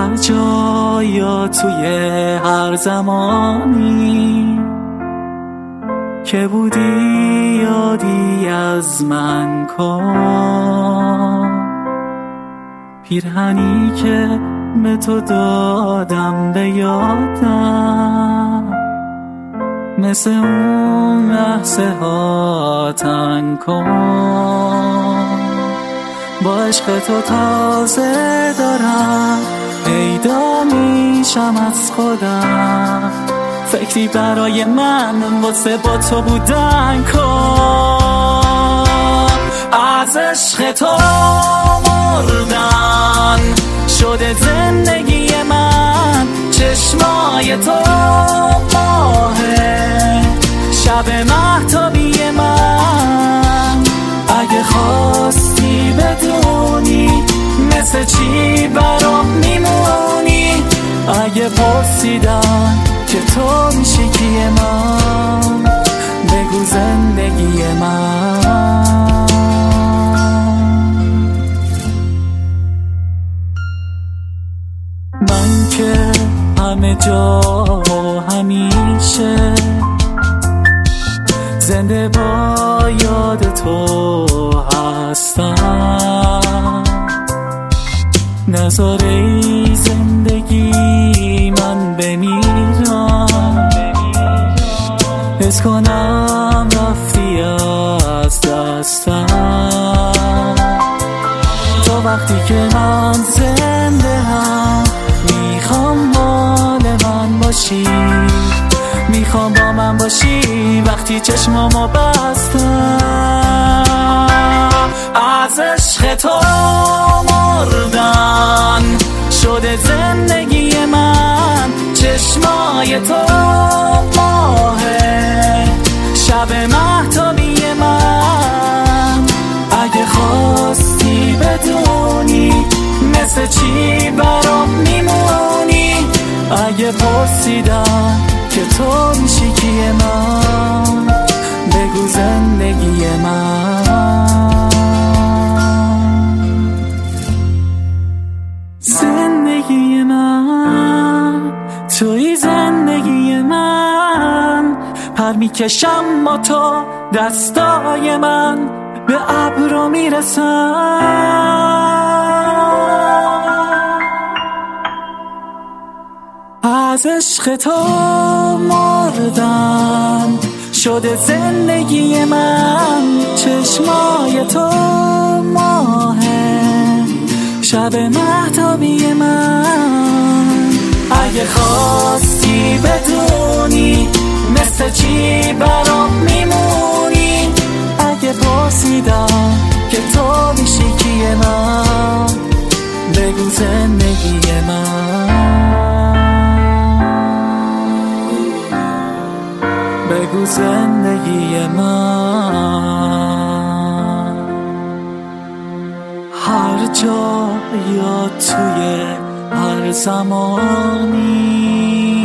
هر جا یا توی هر زمانی که بودی یادی از من کن. پیرهنی که به تو دادم به یادم مثل اون لحظه ها تنگ کن. با عشق تو تازه دارم پیدا میشم از خودم. فکری برای من واسه با تو بودن کن. از عشق تو مردن شده زندگی من، چشمای تو ماهه شب مهتابی من. اگه خواستی بدونی مثل چی برام میمونی، اگه پرسیدن که تو میشی کیه من، بگو زندگی من. من که همه جا و همیشه زنده با یاد تو هستم. نذار ای زندگی من بمیرم، حس کنم رفتی از دستم. تا وقتی که من زنده هم میخوام مال من باشی، میخوام با من باشی وقتی چشمامو بستم. از عشق تو مردن شده زندگی من، چشمای تو ماهه شب مهتابی من. اگه خواستی بدونی مثل چی برام میمونی، اگه پرسیدم که تو میشی کیه من، بگو زندگی من. زندگی من توی زندگی من، پر میکشم با تو دستای من به ابرو میرسم. از عشق تو مردم شده زندگی من، چشمای تو ماهه شب مهتابی من. اگه خواستی بدونی مثل چی برام میمونی، اگه پرسیدم که تو میشی کیه من، بگو زندگی من، بگو زندگی من. هر جا یا توی هر زمانی